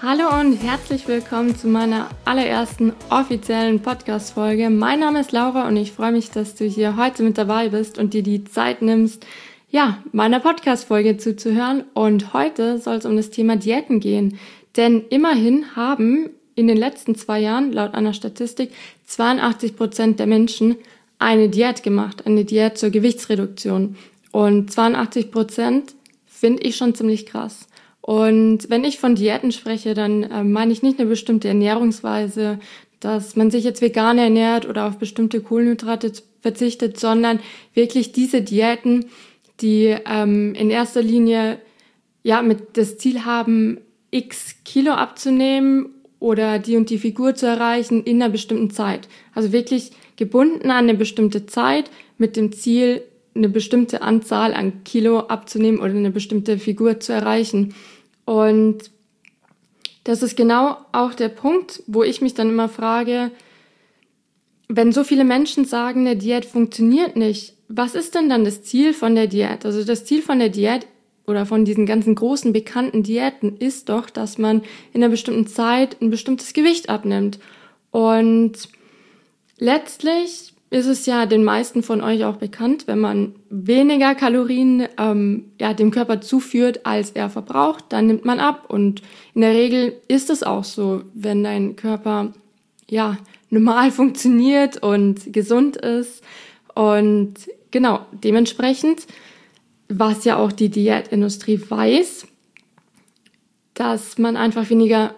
Hallo und herzlich willkommen zu meiner allerersten offiziellen Podcast-Folge. Mein Name ist Laura und ich freue mich, dass du hier heute mit dabei bist und dir die Zeit nimmst, meiner Podcast-Folge zuzuhören. Und heute soll es um das Thema Diäten gehen. Denn immerhin haben in den letzten 2 Jahren, laut einer Statistik, 82% der Menschen eine Diät gemacht, eine Diät zur Gewichtsreduktion. Und 82% finde ich schon ziemlich krass. Und wenn ich von Diäten spreche, dann meine ich nicht eine bestimmte Ernährungsweise, dass man sich jetzt vegan ernährt oder auf bestimmte Kohlenhydrate verzichtet, sondern wirklich diese Diäten, die in erster Linie mit das Ziel haben, x Kilo abzunehmen oder die und die Figur zu erreichen in einer bestimmten Zeit. Also wirklich gebunden an eine bestimmte Zeit mit dem Ziel, eine bestimmte Anzahl an Kilo abzunehmen oder eine bestimmte Figur zu erreichen. Und das ist genau auch der Punkt, wo ich mich dann immer frage, wenn so viele Menschen sagen, eine Diät funktioniert nicht, was ist denn dann das Ziel von der Diät? Also das Ziel von der Diät oder von diesen ganzen großen bekannten Diäten ist doch, dass man in einer bestimmten Zeit ein bestimmtes Gewicht abnimmt. Und letztlich ist es ja den meisten von euch auch bekannt, wenn man weniger Kalorien dem Körper zuführt, als er verbraucht, dann nimmt man ab. Und in der Regel ist es auch so, wenn dein Körper normal funktioniert und gesund ist. Und genau, dementsprechend, was ja auch die Diätindustrie weiß, dass man einfach weniger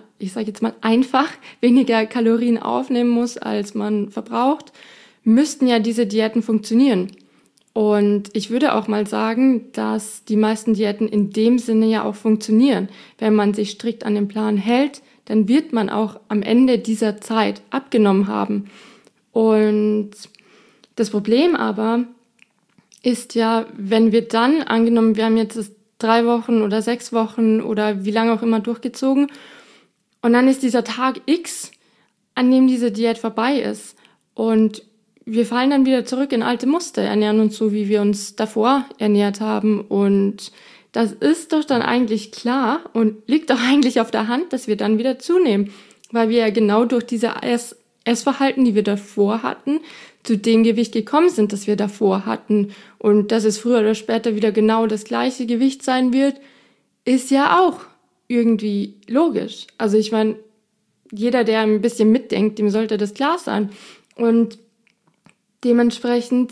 Kalorien aufnehmen muss, als man verbraucht, müssten ja diese Diäten funktionieren. Und ich würde auch mal sagen, dass die meisten Diäten in dem Sinne ja auch funktionieren. Wenn man sich strikt an den Plan hält, dann wird man auch am Ende dieser Zeit abgenommen haben. Und das Problem aber ist ja, wenn wir dann, angenommen, wir haben jetzt 3 Wochen oder 6 Wochen oder wie lange auch immer durchgezogen, und dann ist dieser Tag X, an dem diese Diät vorbei ist. Und wir fallen dann wieder zurück in alte Muster, ernähren uns so, wie wir uns davor ernährt haben. Und das ist doch dann eigentlich klar und liegt doch eigentlich auf der Hand, dass wir dann wieder zunehmen. Weil wir ja genau durch diese Essverhalten, die wir davor hatten, zu dem Gewicht gekommen sind, das wir davor hatten. Und dass es früher oder später wieder genau das gleiche Gewicht sein wird, ist ja auch irgendwie logisch. Also ich meine, jeder, der ein bisschen mitdenkt, dem sollte das klar sein. Und dementsprechend,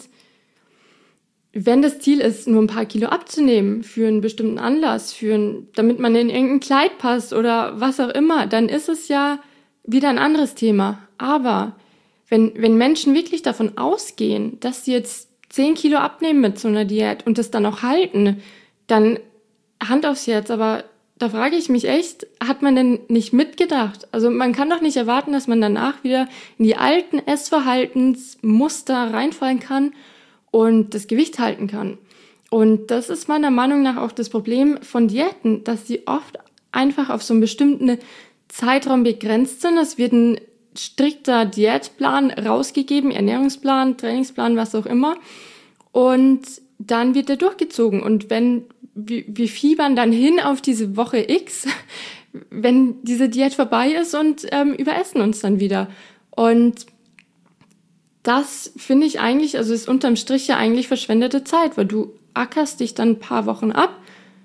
wenn das Ziel ist, nur ein paar Kilo abzunehmen für einen bestimmten Anlass, damit man in irgendein Kleid passt oder was auch immer, dann ist es ja wieder ein anderes Thema. Aber wenn Menschen wirklich davon ausgehen, dass sie jetzt 10 Kilo abnehmen mit so einer Diät und das dann auch halten, dann Hand aufs Herz, aber da frage ich mich echt, hat man denn nicht mitgedacht? Also man kann doch nicht erwarten, dass man danach wieder in die alten Essverhaltensmuster reinfallen kann und das Gewicht halten kann. Und das ist meiner Meinung nach auch das Problem von Diäten, dass sie oft einfach auf so einen bestimmten Zeitraum begrenzt sind. Es wird ein strikter Diätplan rausgegeben, Ernährungsplan, Trainingsplan, was auch immer. Und dann wird er durchgezogen. Und wir fiebern dann hin auf diese Woche X, wenn diese Diät vorbei ist und überessen uns dann wieder. Und das finde ich eigentlich, also ist unterm Strich ja eigentlich verschwendete Zeit, weil du ackerst dich dann ein paar Wochen ab,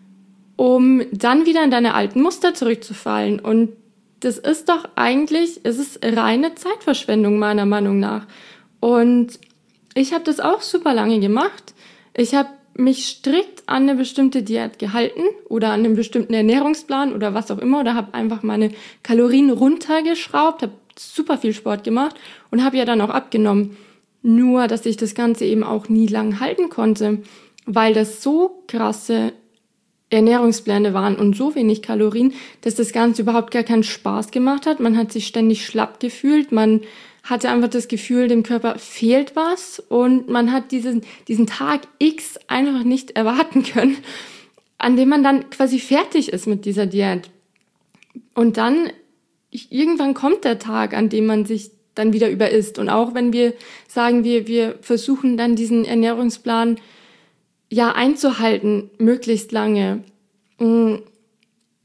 um dann wieder in deine alten Muster zurückzufallen. Und das ist doch eigentlich, es ist reine Zeitverschwendung meiner Meinung nach. Und ich habe das auch super lange gemacht. Ich habe mich strikt an eine bestimmte Diät gehalten oder an einen bestimmten Ernährungsplan oder was auch immer oder habe einfach meine Kalorien runtergeschraubt, habe super viel Sport gemacht und habe ja dann auch abgenommen. Nur, dass ich das Ganze eben auch nie lang halten konnte, weil das so krasse Ernährungspläne waren und so wenig Kalorien, dass das Ganze überhaupt gar keinen Spaß gemacht hat. Man hat sich ständig schlapp gefühlt, man hatte einfach das Gefühl, dem Körper fehlt was und man hat diesen Tag X einfach nicht erwarten können, an dem man dann quasi fertig ist mit dieser Diät. Und dann, irgendwann kommt der Tag, an dem man sich dann wieder überisst. Und auch wenn wir sagen, wir versuchen dann diesen Ernährungsplan einzuhalten, möglichst lange.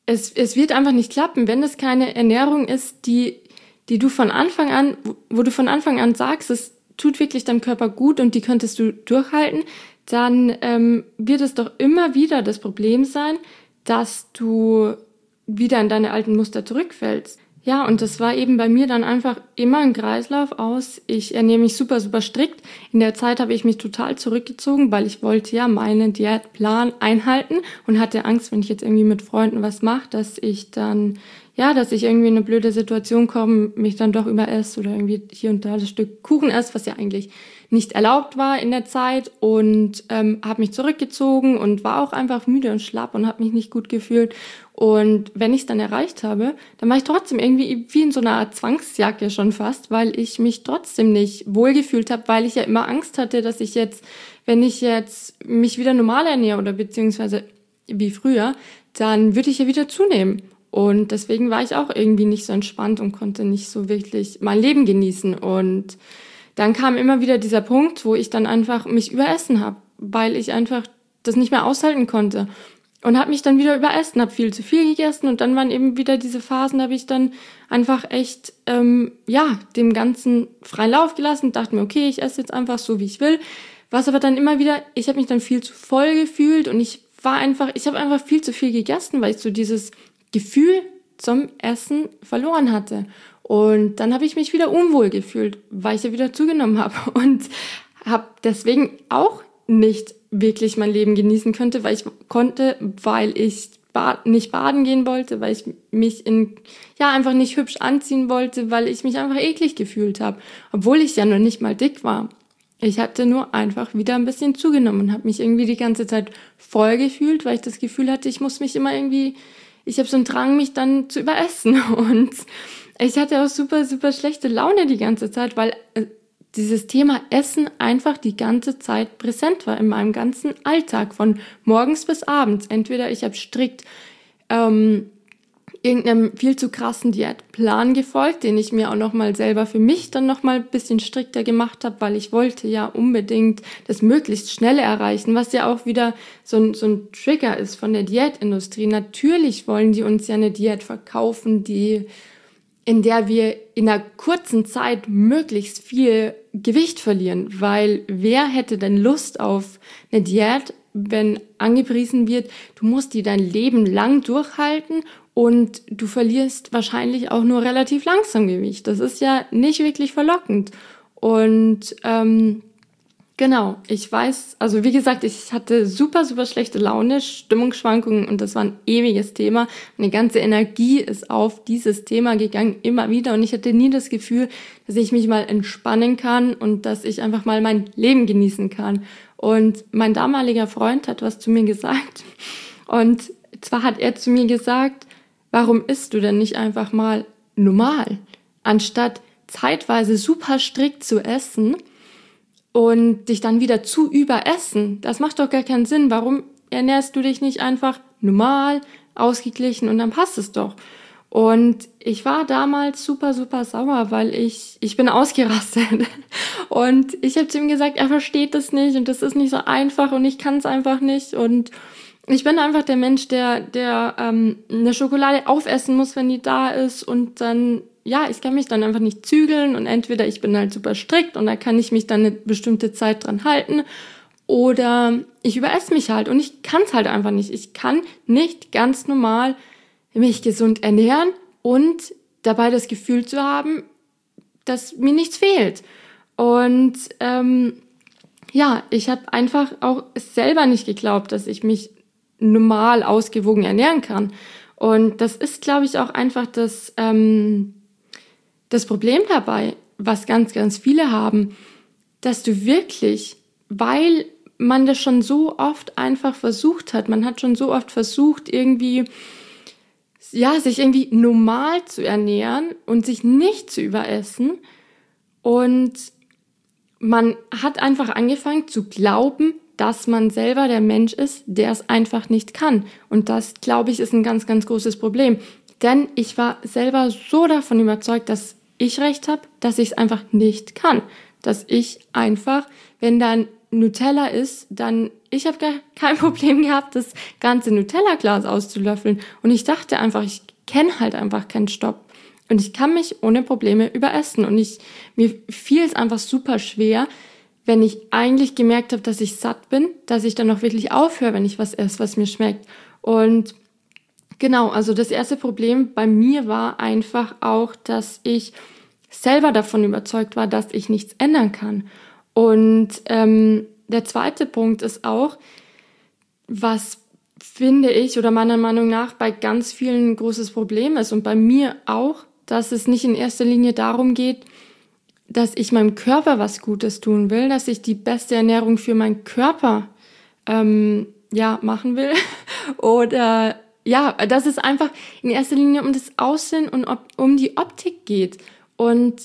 es wird einfach nicht klappen, wenn es keine Ernährung ist, die du von Anfang an, wo du von Anfang an sagst, es tut wirklich deinem Körper gut und die könntest du durchhalten, dann wird es doch immer wieder das Problem sein, dass du wieder in deine alten Muster zurückfällst. Ja, und das war eben bei mir dann einfach immer ein Kreislauf aus. Ich ernähre mich super, super strikt. In der Zeit habe ich mich total zurückgezogen, weil ich wollte ja meinen Diätplan einhalten und hatte Angst, wenn ich jetzt irgendwie mit Freunden was mache, dass ich irgendwie in eine blöde Situation komme, mich dann doch überesse oder irgendwie hier und da das Stück Kuchen esse, was ja eigentlich nicht erlaubt war in der Zeit, und habe mich zurückgezogen und war auch einfach müde und schlapp und habe mich nicht gut gefühlt. Und wenn ich es dann erreicht habe, dann war ich trotzdem irgendwie wie in so einer Art Zwangsjacke schon fast, weil ich mich trotzdem nicht wohlgefühlt habe, weil ich ja immer Angst hatte, dass ich jetzt, wenn ich jetzt mich wieder normal ernähre oder beziehungsweise wie früher, dann würde ich ja wieder zunehmen. Und deswegen war ich auch irgendwie nicht so entspannt und konnte nicht so wirklich mein Leben genießen. Und dann kam immer wieder dieser Punkt, wo ich dann einfach mich überessen habe, weil ich einfach das nicht mehr aushalten konnte. Und habe mich dann wieder überessen, habe viel zu viel gegessen und dann waren eben wieder diese Phasen, da habe ich dann einfach echt, dem Ganzen freien Lauf gelassen, dachte mir, okay, ich esse jetzt einfach so, wie ich will. Was aber dann immer wieder, ich habe mich dann viel zu voll gefühlt und ich habe einfach viel zu viel gegessen, weil ich so dieses Gefühl zum Essen verloren hatte. Und dann habe ich mich wieder unwohl gefühlt, weil ich ja wieder zugenommen habe und habe deswegen auch nicht wirklich mein Leben genießen könnte, weil ich nicht baden gehen wollte, weil ich mich einfach nicht hübsch anziehen wollte, weil ich mich einfach eklig gefühlt habe, obwohl ich ja noch nicht mal dick war. Ich hatte nur einfach wieder ein bisschen zugenommen und habe mich irgendwie die ganze Zeit voll gefühlt, weil ich das Gefühl hatte, ich habe so einen Drang, mich dann zu überessen, und ich hatte auch super, super schlechte Laune die ganze Zeit, weil dieses Thema Essen einfach die ganze Zeit präsent war in meinem ganzen Alltag, von morgens bis abends. Entweder ich habe strikt irgendeinem viel zu krassen Diätplan gefolgt, den ich mir auch nochmal selber für mich dann nochmal ein bisschen strikter gemacht habe, weil ich wollte ja unbedingt das möglichst Schnelle erreichen, was ja auch wieder so ein Trigger ist von der Diätindustrie. Natürlich wollen die uns ja eine Diät verkaufen, in der wir in einer kurzen Zeit möglichst viel Gewicht verlieren, weil wer hätte denn Lust auf eine Diät, wenn angepriesen wird, du musst die dein Leben lang durchhalten und du verlierst wahrscheinlich auch nur relativ langsam Gewicht. Das ist ja nicht wirklich verlockend. Und genau, ich weiß, also wie gesagt, ich hatte super, super schlechte Laune, Stimmungsschwankungen, und das war ein ewiges Thema. Meine ganze Energie ist auf dieses Thema gegangen, immer wieder, und ich hatte nie das Gefühl, dass ich mich mal entspannen kann und dass ich einfach mal mein Leben genießen kann. Und mein damaliger Freund hat was zu mir gesagt, und zwar hat er zu mir gesagt, warum isst du denn nicht einfach mal normal, anstatt zeitweise super strikt zu essen und dich dann wieder zu überessen? Das macht doch gar keinen Sinn. Warum ernährst du dich nicht einfach normal, ausgeglichen, und dann passt es doch? Und ich war damals super, super sauer, weil ich bin ausgerastet. Und ich habe zu ihm gesagt, er versteht das nicht und das ist nicht so einfach und ich kann es einfach nicht. Und ich bin einfach der Mensch, der eine Schokolade aufessen muss, wenn die da ist, und dann, ich kann mich dann einfach nicht zügeln, und entweder ich bin halt super strikt und da kann ich mich dann eine bestimmte Zeit dran halten, oder ich überesse mich halt und ich kann es halt einfach nicht. Ich kann nicht ganz normal mich gesund ernähren und dabei das Gefühl zu haben, dass mir nichts fehlt. Und ich habe einfach auch selber nicht geglaubt, dass ich mich normal ausgewogen ernähren kann. Und das ist, glaube ich, auch einfach das Problem dabei, was ganz, ganz viele haben, dass du wirklich, weil man das schon so oft einfach versucht hat, man hat schon so oft versucht, sich irgendwie normal zu ernähren und sich nicht zu überessen, und man hat einfach angefangen zu glauben, dass man selber der Mensch ist, der es einfach nicht kann. Und das, glaube ich, ist ein ganz, ganz großes Problem. Denn ich war selber so davon überzeugt, dass ich recht habe, dass ich es einfach nicht kann. Dass ich einfach, wenn dann Nutella isst, dann, ich habe gar kein Problem gehabt, das ganze Nutella-Glas auszulöffeln. Und ich dachte einfach, ich kenne halt einfach keinen Stopp. Und ich kann mich ohne Probleme überessen. Und mir fiel es einfach super schwer, wenn ich eigentlich gemerkt habe, dass ich satt bin, dass ich dann auch wirklich aufhöre, wenn ich was esse, was mir schmeckt. Und genau, also das erste Problem bei mir war einfach auch, dass ich selber davon überzeugt war, dass ich nichts ändern kann. Und der zweite Punkt ist auch, was finde ich oder meiner Meinung nach bei ganz vielen ein großes Problem ist und bei mir auch, dass es nicht in erster Linie darum geht, dass ich meinem Körper was Gutes tun will, dass ich die beste Ernährung für meinen Körper machen will oder dass es einfach in erster Linie um das Aussehen und um die Optik geht. Und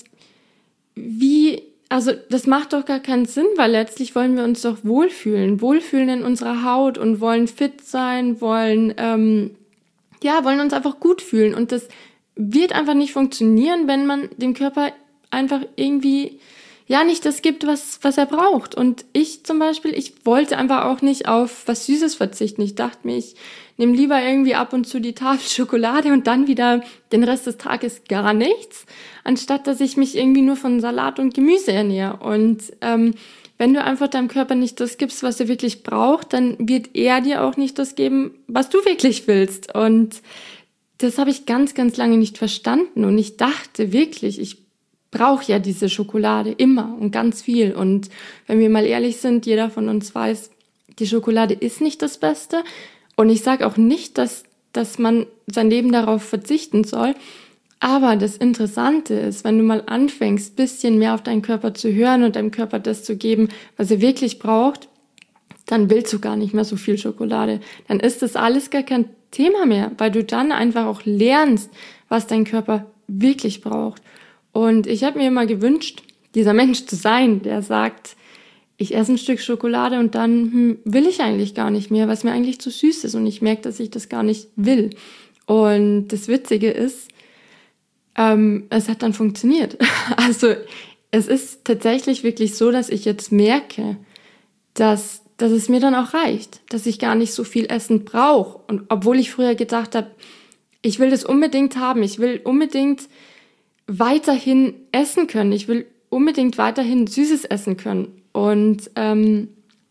das macht doch gar keinen Sinn, weil letztlich wollen wir uns doch wohlfühlen in unserer Haut und wollen fit sein, wollen uns einfach gut fühlen. Und das wird einfach nicht funktionieren, wenn man dem Körper einfach irgendwie nicht das gibt, was er braucht. Und ich zum Beispiel, ich wollte einfach auch nicht auf was Süßes verzichten. Ich dachte mir, ich nehme lieber irgendwie ab und zu die Tafel Schokolade und dann wieder den Rest des Tages gar nichts, anstatt dass ich mich irgendwie nur von Salat und Gemüse ernähre. Und wenn du einfach deinem Körper nicht das gibst, was er wirklich braucht, dann wird er dir auch nicht das geben, was du wirklich willst. Und das habe ich ganz, ganz lange nicht verstanden. Und ich dachte wirklich, ich brauche ja diese Schokolade immer und ganz viel. Und wenn wir mal ehrlich sind, jeder von uns weiß, die Schokolade ist nicht das Beste. Und ich sage auch nicht, dass man sein Leben darauf verzichten soll. Aber das Interessante ist, wenn du mal anfängst, ein bisschen mehr auf deinen Körper zu hören und deinem Körper das zu geben, was er wirklich braucht, dann willst du gar nicht mehr so viel Schokolade. Dann ist das alles gar kein Thema mehr, weil du dann einfach auch lernst, was dein Körper wirklich braucht. Und ich habe mir immer gewünscht, dieser Mensch zu sein, der sagt, ich esse ein Stück Schokolade und dann will ich eigentlich gar nicht mehr, was mir eigentlich zu süß ist. Und ich merke, dass ich das gar nicht will. Und das Witzige ist, es hat dann funktioniert. Also es ist tatsächlich wirklich so, dass ich jetzt merke, dass es mir dann auch reicht, dass ich gar nicht so viel Essen brauche. Und obwohl ich früher gedacht habe, ich will das unbedingt haben, ich will unbedingt weiterhin essen können, ich will unbedingt weiterhin Süßes essen können. Und dann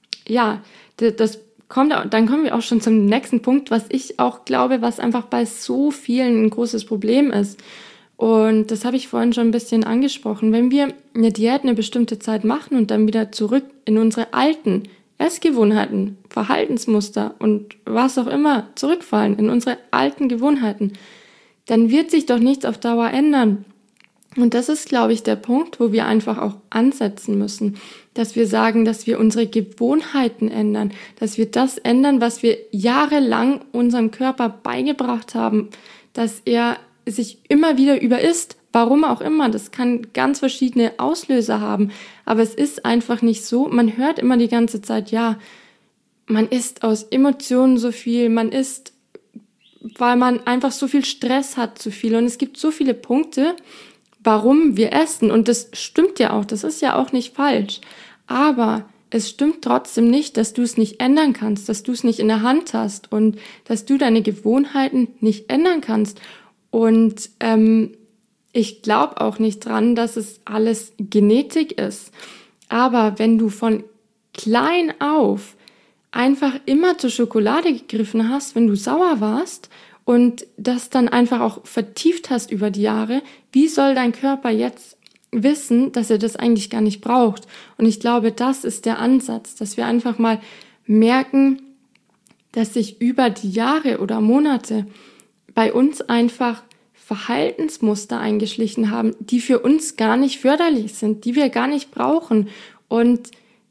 kommen wir auch schon zum nächsten Punkt, was ich auch glaube, was einfach bei so vielen ein großes Problem ist. Und das habe ich vorhin schon ein bisschen angesprochen. Wenn wir eine Diät eine bestimmte Zeit machen und dann wieder zurück in unsere alten Essgewohnheiten, Verhaltensmuster und was auch immer zurückfallen, in unsere alten Gewohnheiten, dann wird sich doch nichts auf Dauer ändern. Und das ist, glaube ich, der Punkt, wo wir einfach auch ansetzen müssen, dass wir sagen, dass wir unsere Gewohnheiten ändern, dass wir das ändern, was wir jahrelang unserem Körper beigebracht haben, dass er sich immer wieder überisst, warum auch immer, das kann ganz verschiedene Auslöser haben, aber es ist einfach nicht so, man hört immer die ganze Zeit, ja, man isst aus Emotionen so viel, man isst, weil man einfach so viel Stress hat, zu viel und es gibt so viele Punkte, warum wir essen und das stimmt ja auch, das ist ja auch nicht falsch, aber es stimmt trotzdem nicht, dass du es nicht ändern kannst, dass du es nicht in der Hand hast und dass du deine Gewohnheiten nicht ändern kannst. Und ich glaube auch nicht dran, dass es alles Genetik ist. Aber wenn du von klein auf einfach immer zur Schokolade gegriffen hast, wenn du sauer warst und das dann einfach auch vertieft hast über die Jahre, wie soll dein Körper jetzt wissen, dass er das eigentlich gar nicht braucht? Und ich glaube, das ist der Ansatz, dass wir einfach mal merken, dass sich über die Jahre oder Monate bei uns einfach Verhaltensmuster eingeschlichen haben, die für uns gar nicht förderlich sind, die wir gar nicht brauchen. Und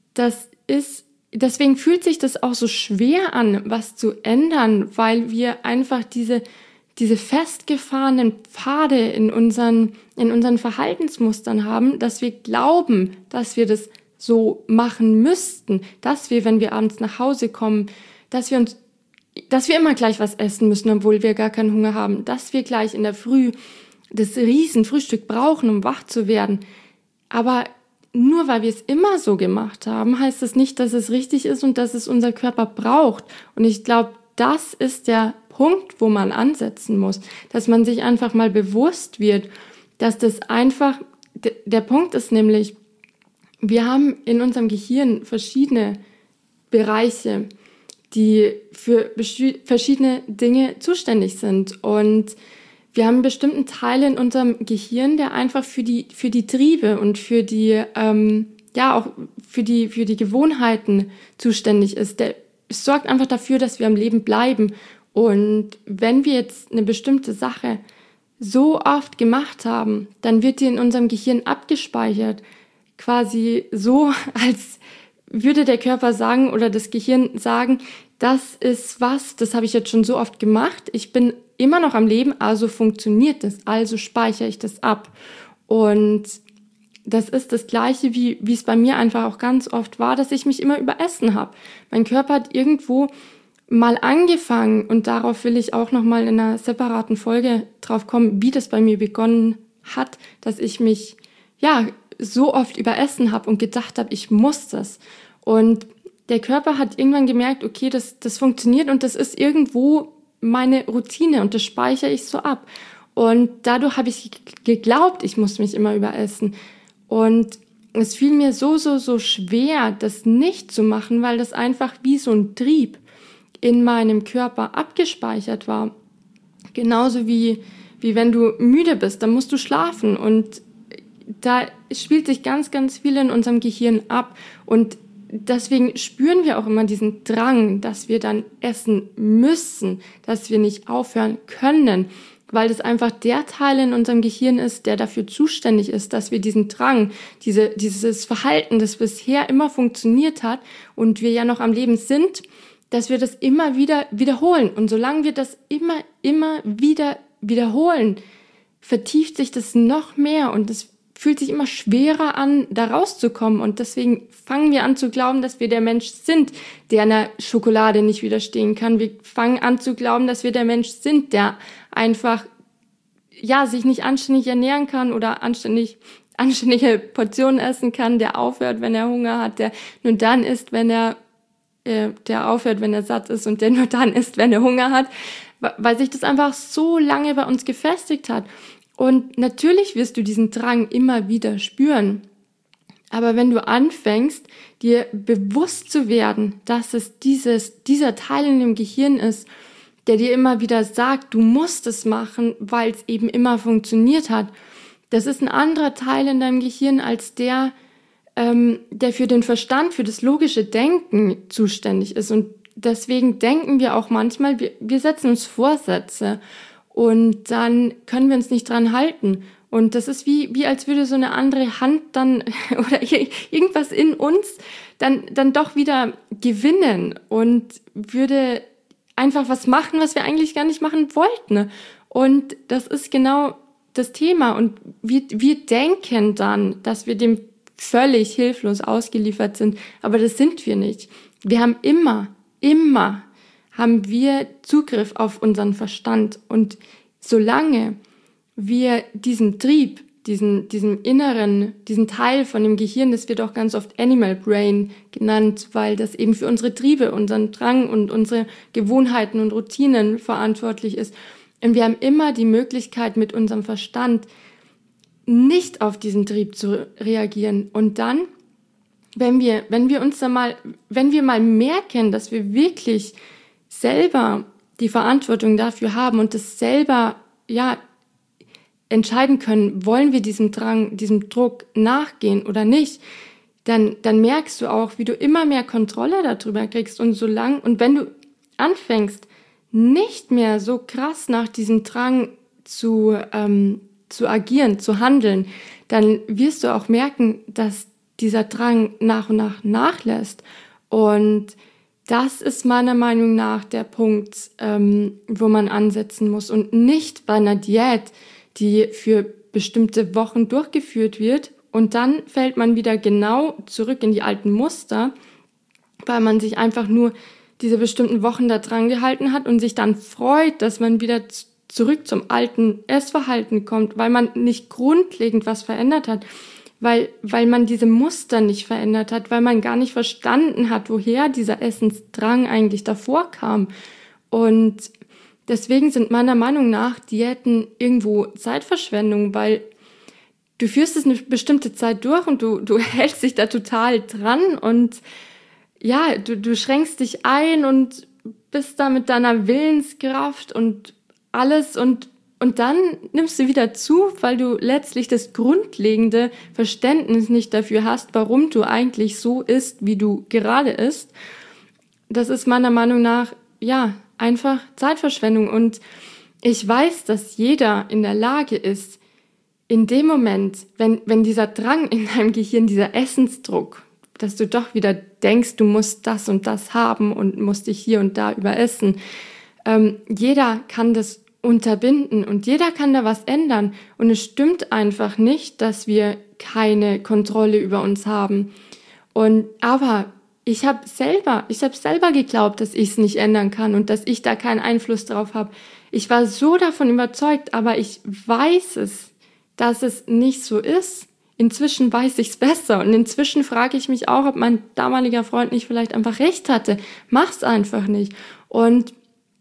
deswegen fühlt sich das auch so schwer an, was zu ändern, weil wir einfach diese festgefahrenen Pfade in unseren Verhaltensmustern haben, dass wir glauben, dass wir das so machen müssten, dass wir, wenn wir abends nach Hause kommen, dass wir immer gleich was essen müssen, obwohl wir gar keinen Hunger haben, dass wir gleich in der Früh das Riesenfrühstück brauchen, um wach zu werden. Aber nur weil wir es immer so gemacht haben, heißt das nicht, dass es richtig ist und dass es unser Körper braucht. Und ich glaube, das ist der Punkt, wo man ansetzen muss, dass man sich einfach mal bewusst wird, dass das einfach, der Punkt ist nämlich, wir haben in unserem Gehirn verschiedene Bereiche, die für verschiedene Dinge zuständig sind. Und wir haben einen bestimmten Teil in unserem Gehirn, der einfach für die Triebe und für die, auch für die Gewohnheiten zuständig ist. Der sorgt einfach dafür, dass wir am Leben bleiben. Und wenn wir jetzt eine bestimmte Sache so oft gemacht haben, dann wird die in unserem Gehirn abgespeichert. Quasi so, als würde der Körper sagen oder das Gehirn sagen, das ist was, das habe ich jetzt schon so oft gemacht, ich bin immer noch am Leben, also funktioniert das, also speichere ich das ab. Und das ist das Gleiche, wie es bei mir einfach auch ganz oft war, dass ich mich immer überessen habe. Mein Körper hat irgendwo mal angefangen, und darauf will ich auch nochmal in einer separaten Folge drauf kommen, wie das bei mir begonnen hat, dass ich mich so oft überessen habe und gedacht habe, ich muss das. Und der Körper hat irgendwann gemerkt, okay, das funktioniert und das ist irgendwo meine Routine und das speichere ich so ab. Und dadurch habe ich geglaubt, ich muss mich immer überessen. Und es fiel mir so schwer, das nicht zu machen, weil das einfach wie so ein Trieb in meinem Körper abgespeichert war. Genauso wie wenn du müde bist, dann musst du schlafen. Und da spielt sich ganz, ganz viel in unserem Gehirn ab. Und deswegen spüren wir auch immer diesen Drang, dass wir dann essen müssen, dass wir nicht aufhören können, weil das einfach der Teil in unserem Gehirn ist, der dafür zuständig ist, dass wir diesen Drang, dieses Verhalten, das bisher immer funktioniert hat und wir ja noch am Leben sind, dass wir das immer wieder wiederholen. Und solange wir das immer wieder wiederholen, vertieft sich das noch mehr und es fühlt sich immer schwerer an, da rauszukommen. Und deswegen fangen wir an zu glauben, dass wir der Mensch sind, der einer Schokolade nicht widerstehen kann. Wir fangen an zu glauben, dass wir der Mensch sind, der einfach sich nicht anständig ernähren kann oder anständige Portionen essen kann, der aufhört, wenn er Hunger hat, der nur dann isst, wenn der aufhört, wenn er satt ist und der nur dann isst, wenn er Hunger hat, weil sich das einfach so lange bei uns gefestigt hat. Und natürlich wirst du diesen Drang immer wieder spüren. Aber wenn du anfängst, dir bewusst zu werden, dass es dieser Teil in dem Gehirn ist, der dir immer wieder sagt, du musst es machen, weil es eben immer funktioniert hat. Das ist ein anderer Teil in deinem Gehirn als der für den Verstand, für das logische Denken zuständig ist. Und deswegen denken wir auch manchmal, wir setzen uns Vorsätze und dann können wir uns nicht dran halten. Und das ist wie als würde so eine andere Hand dann oder irgendwas in uns dann doch wieder gewinnen und würde einfach was machen, was wir eigentlich gar nicht machen wollten. Und das ist genau das Thema. Und wir denken dann, dass wir dem völlig hilflos ausgeliefert sind. Aber das sind wir nicht. Wir haben immer haben wir Zugriff auf unseren Verstand. Und solange wir diesen Trieb, diesen inneren, diesen Teil von dem Gehirn, das wird auch ganz oft Animal Brain genannt, weil das eben für unsere Triebe, unseren Drang und unsere Gewohnheiten und Routinen verantwortlich ist. Und wir haben immer die Möglichkeit, mit unserem Verstand nicht auf diesen Trieb zu reagieren. Und dann, wenn wir mal merken, dass wir wirklich selber die Verantwortung dafür haben und das selber, entscheiden können, wollen wir diesem Drang, diesem Druck nachgehen oder nicht, dann merkst du auch, wie du immer mehr Kontrolle darüber kriegst und wenn du anfängst, nicht mehr so krass nach diesem Drang zu agieren, zu handeln, dann wirst du auch merken, dass dieser Drang nach und nach nachlässt. Und das ist meiner Meinung nach der Punkt, wo man ansetzen muss und nicht bei einer Diät, die für bestimmte Wochen durchgeführt wird und dann fällt man wieder genau zurück in die alten Muster, weil man sich einfach nur diese bestimmten Wochen da dran gehalten hat und sich dann freut, dass man wieder zurück zum alten Essverhalten kommt, weil man nicht grundlegend was verändert hat. weil man diese Muster nicht verändert hat, weil man gar nicht verstanden hat, woher dieser Essensdrang eigentlich davor kam. Und deswegen sind meiner Meinung nach Diäten irgendwo Zeitverschwendung, weil du führst es eine bestimmte Zeit durch und du hältst dich da total dran und ja, du schränkst dich ein und bist da mit deiner Willenskraft und alles und dann nimmst du wieder zu, weil du letztlich das grundlegende Verständnis nicht dafür hast, warum du eigentlich so isst, wie du gerade isst. Das ist meiner Meinung nach, ja, einfach Zeitverschwendung. Und ich weiß, dass jeder in der Lage ist, in dem Moment, wenn dieser Drang in deinem Gehirn, dieser Essensdruck, dass du doch wieder denkst, du musst das und das haben und musst dich hier und da überessen. Jeder kann das unterbinden und jeder kann da was ändern. Und es stimmt einfach nicht, dass wir keine Kontrolle über uns haben. Aber ich habe selber geglaubt, dass ich es nicht ändern kann und dass ich da keinen Einfluss drauf habe. Ich war so davon überzeugt, aber ich weiß es, dass es nicht so ist. Inzwischen weiß ich es besser und inzwischen frage ich mich auch, ob mein damaliger Freund nicht vielleicht einfach recht hatte. Mach's einfach nicht. Und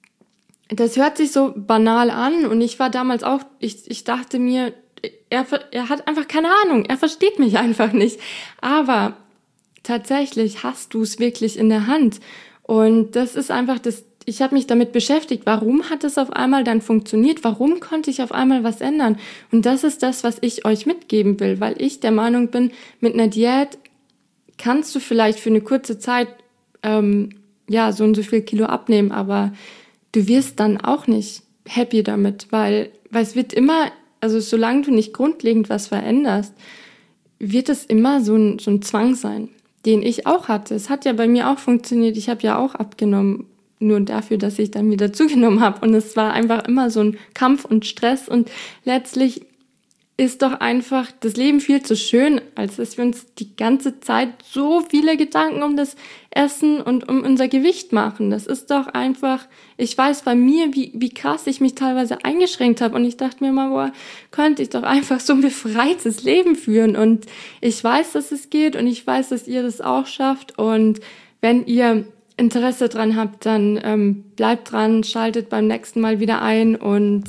das hört sich so banal an und ich war damals auch, ich dachte mir, er hat einfach keine Ahnung, er versteht mich einfach nicht. Aber tatsächlich hast du es wirklich in der Hand und das ist einfach ich habe mich damit beschäftigt, warum hat es auf einmal dann funktioniert, warum konnte ich auf einmal was ändern und das ist das, was ich euch mitgeben will, weil ich der Meinung bin, mit einer Diät kannst du vielleicht für eine kurze Zeit so und so viel Kilo abnehmen, aber du wirst dann auch nicht happy damit, weil es wird immer, also solange du nicht grundlegend was veränderst, wird es immer so ein Zwang sein, den ich auch hatte. Es hat ja bei mir auch funktioniert, ich habe ja auch abgenommen, nur dafür, dass ich dann wieder zugenommen habe. Und es war einfach immer so ein Kampf und Stress. Und letztlich ist doch einfach das Leben viel zu schön, als dass wir uns die ganze Zeit so viele Gedanken um das Essen und um unser Gewicht machen. Das ist doch einfach, ich weiß bei mir, wie krass ich mich teilweise eingeschränkt habe. Und ich dachte mir mal, boah, könnte ich doch einfach so ein befreites Leben führen. Und ich weiß, dass es geht und ich weiß, dass ihr das auch schafft. Und wenn ihr Interesse dran habt, dann bleibt dran, schaltet beim nächsten Mal wieder ein und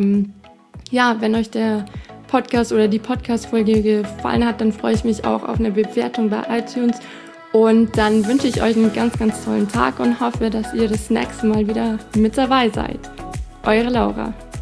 wenn euch der Podcast oder die Podcast-Folge gefallen hat, dann freue ich mich auch auf eine Bewertung bei iTunes und dann wünsche ich euch einen ganz, ganz tollen Tag und hoffe, dass ihr das nächste Mal wieder mit dabei seid. Eure Laura.